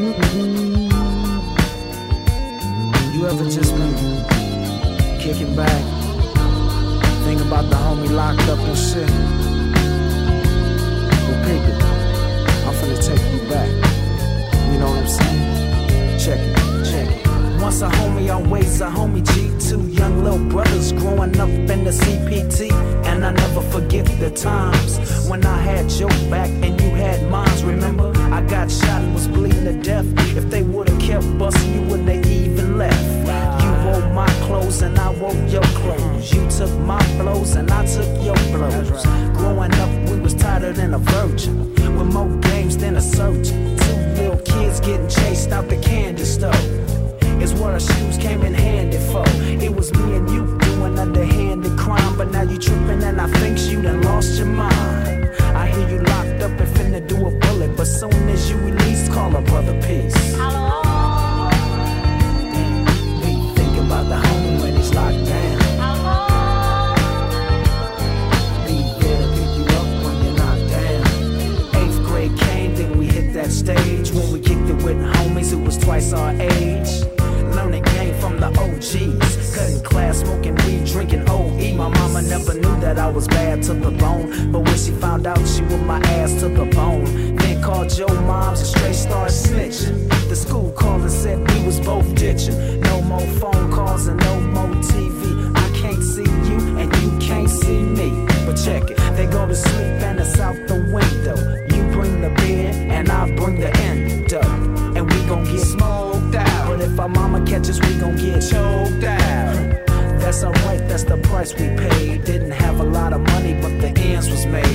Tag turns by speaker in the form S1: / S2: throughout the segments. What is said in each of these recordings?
S1: You ever just been kicking back, think about the homie locked up and shit? Well, peep it, I'm finna take you back. You know what I'm saying? Check it, check it. Once a homie, always a homie G. Two young little brothers growing up in the CPT. And I never forget the times when I had your back and you had mine. Remember, I got shot and was bleeding to death. If they would've kept busting, you wouldn't have even left. You wore my clothes and I wore your clothes. You took my blows and I took your blows. Growing up, we was tighter than a virgin, with more games than a surgeon. Two little kids getting chased out the candy store is what our shoes came in handy for. It was me and you doing underhanded crime, but now you tripping and I think you done lost your mind. I hear you locked up and finna do a bullet, but soon as you release, call a brother peace. Be thinking about the homie when he's locked down. Be there to pick you up when you're knocked down. 8th grade came, then we hit that stage when we kicked it with homies who was twice our age. Learning game from the OGs, cutting class, smoking weed, drinking OE. My mama never knew that I was bad to the bone, but when she found out, she whipped my ass to the bone. Then called your moms and straight started snitching. The school called and said we was both ditching. No more phone calls and no more TV. I can't see you and you can't see me. But check it, they go to sleep and it's out the window. You bring the bed and I bring the endo, and we gon' get smoked out. But if our mama catches, we gon' get choked out. That's alright, that's the price we paid. Didn't have a lot of money, but the ends was made.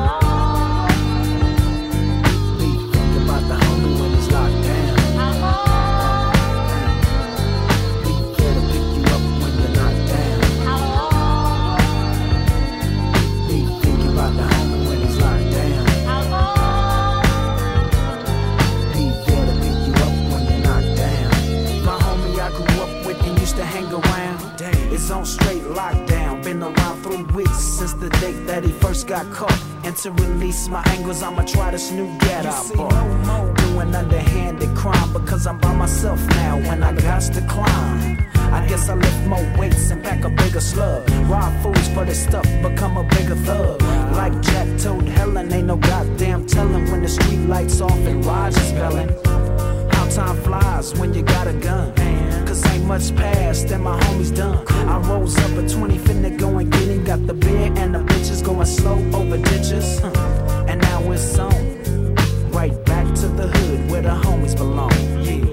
S1: Be thinking about the homie when he's locked down. Be there to pick you up when you're knocked down. Be thinking about the homie when he's locked down. Be there to pick you up when you're knocked down. My homie I grew up with and used to hang around. It's on straight lockdown. Been around 3 weeks since the date that he first got caught. And to release my angles, I'ma try this new get I bought. Doing underhanded crime because I'm by myself now when I got to climb. I guess I lift more weights and pack a bigger slug. Rob fools for this stuff, become a bigger thug. Like Jack told Helen, ain't no goddamn telling when the street lights off and Roger's spelling. How time flies when you got a gun. Cause ain't much past and my homie's done. I rose up at 20, finna go and get him. Got the beer and the bitches going slow over ditches. And now it's on, right back to the hood where the homies belong. Yeah.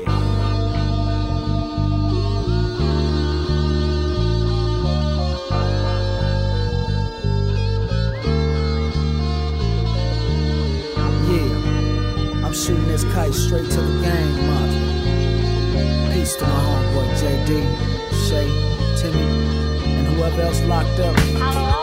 S1: Yeah, I'm shooting this kite straight to the gang, mother. Peace to my homeboy JD, Shay, Timmy, and whoever else locked up.